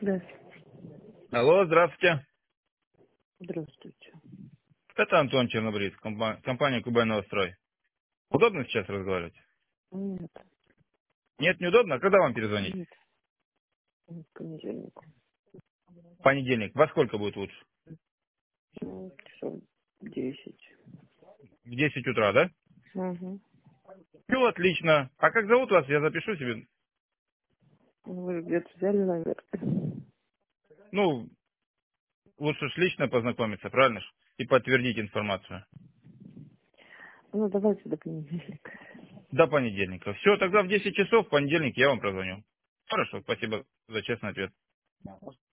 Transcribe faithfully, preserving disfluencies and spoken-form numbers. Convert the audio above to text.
Да, Алло, здравствуйте. здравствуйте. Это Антон Чернобрис, компа- компания КБ «Новострой». Удобно сейчас разговаривать? Нет, Нет, неудобно? А когда вам перезвонить? нет, в понедельник. В понедельник. Во сколько будет лучше? Ну, часов десять. В десять утра, да? Угу. Ну, отлично. А как зовут вас? Я запишу себе. Вы где-то взяли номер? Ну, лучше ж лично познакомиться, правильно ж? И подтвердить информацию. Ну, давайте до понедельника. До понедельника. Все, тогда в десять часов в понедельник я вам прозвоню. Хорошо, спасибо за честный ответ.